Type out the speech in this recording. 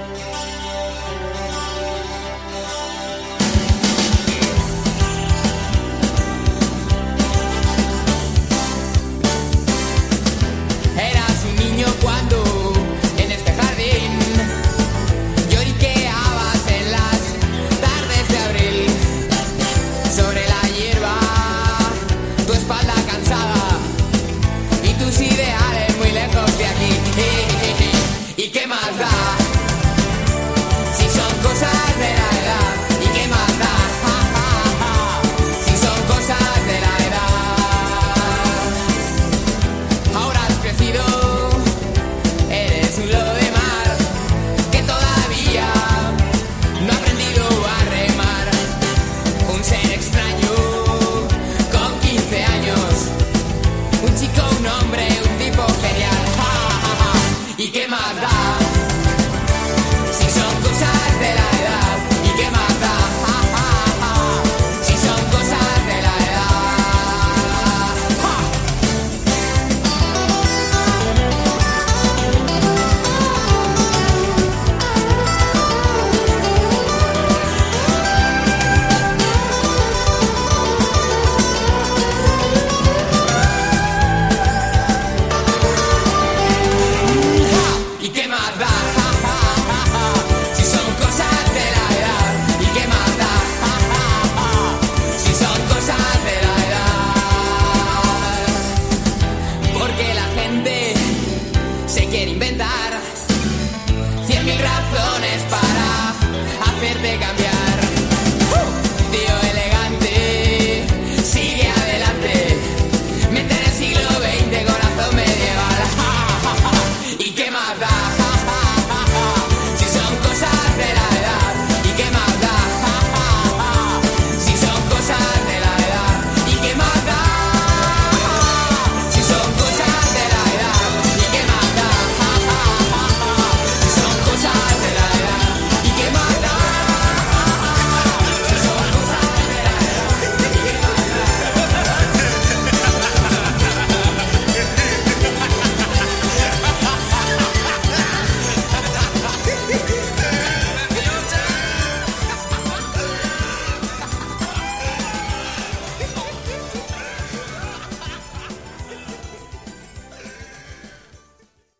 Eras un niño cuando en este jardín lloriqueabas en las tardes de abril. Sobre la hierba, tu espalda cansada y tus ideales muy lejos de aquí. ¿Y qué más da? Si son cosas de la edad. ¿Y qué más da? Si son cosas de la edad. Ahora has crecido, eres un lobo de mar que todavía no ha aprendido a remar. Un ser extraño con 15 años, un chico, un hombre, un tipo genial. ¿Y qué más da? Si son cosas de la edad. ¿Y qué más da? Si son cosas de la edad. ¿Y qué más da? Si son cosas de la edad. ¿Y qué más da? Si son cosas de la edad. Porque la gente se quiere inventar 100.000 razones para hacerte cambiar.